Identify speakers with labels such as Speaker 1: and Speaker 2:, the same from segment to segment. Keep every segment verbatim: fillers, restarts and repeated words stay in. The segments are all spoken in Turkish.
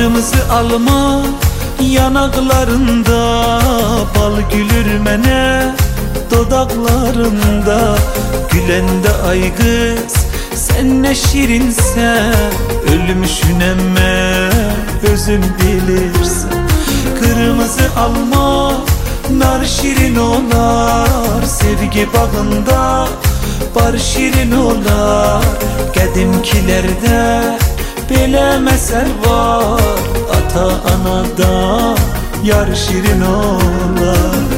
Speaker 1: Kırmızı alma yanaklarında, bal gülür mene dodaklarında. Gülende ay kız sen ne şirinsen, ölmüşün emme özün bilirsin. Kırmızı alma nar şirin olar, sevgi bağında bar şirin olar. Qədimkilerde belə məsəl var, ata anada yar şirin olar.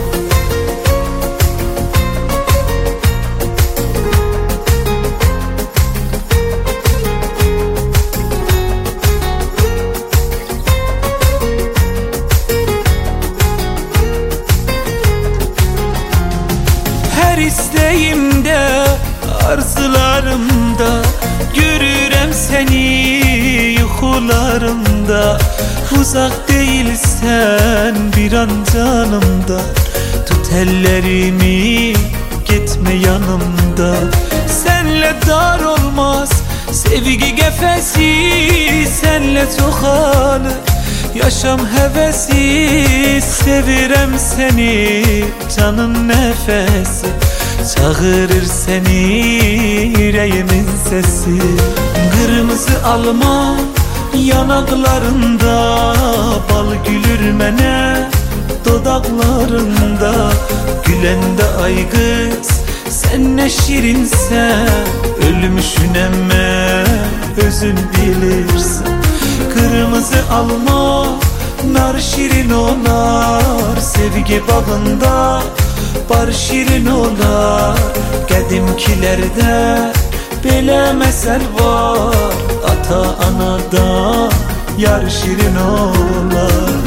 Speaker 1: Her isteğimde, arzularımda görürəm seni yuxularımda. Uzak değilsen bir an canımda, tut ellerimi gitme yanımda. Senle dar olmaz sevgi gefesi, senle çoxalır yaşam hevesi. Sevirəm seni canın nefesi, çağırır seni yüreğimin sesi. Kırmızı alma yanaklarında, bal gülür mene dodaklarında. Gülende ay kız sen ne şirinsen, ölmüşün emme özün bilirsin. Kırmızı alma nar şirin olar, sevgi bağında bar şirin olar. Qədimkilerde belə məsəl var, ata anada yar şirin olar.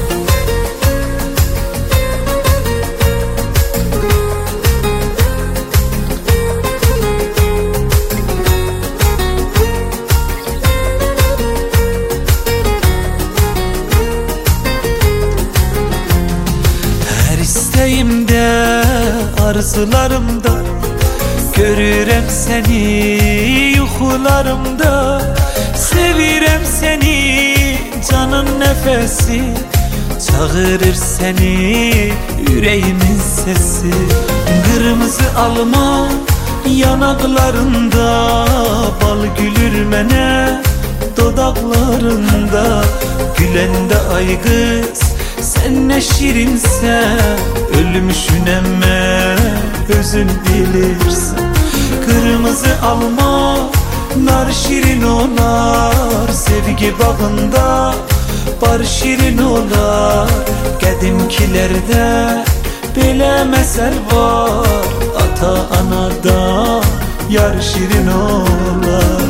Speaker 1: Her isteğimde, arzularımda görürəm seni yuxularımda. Sevirəm seni canın nefesi, çağırır seni yüreğimin sesi. Kırmızı alma yanaklarında, bal gülür mene dodaklarında. Gülende ay kız sen ne şirinsen, ölmüşün emme özün bilirsin. Kırmızı alma nar şirin olar, sevgi bağında bar şirin olar. Qədimkilerde belə məsəl var, ata anada yar şirin olar.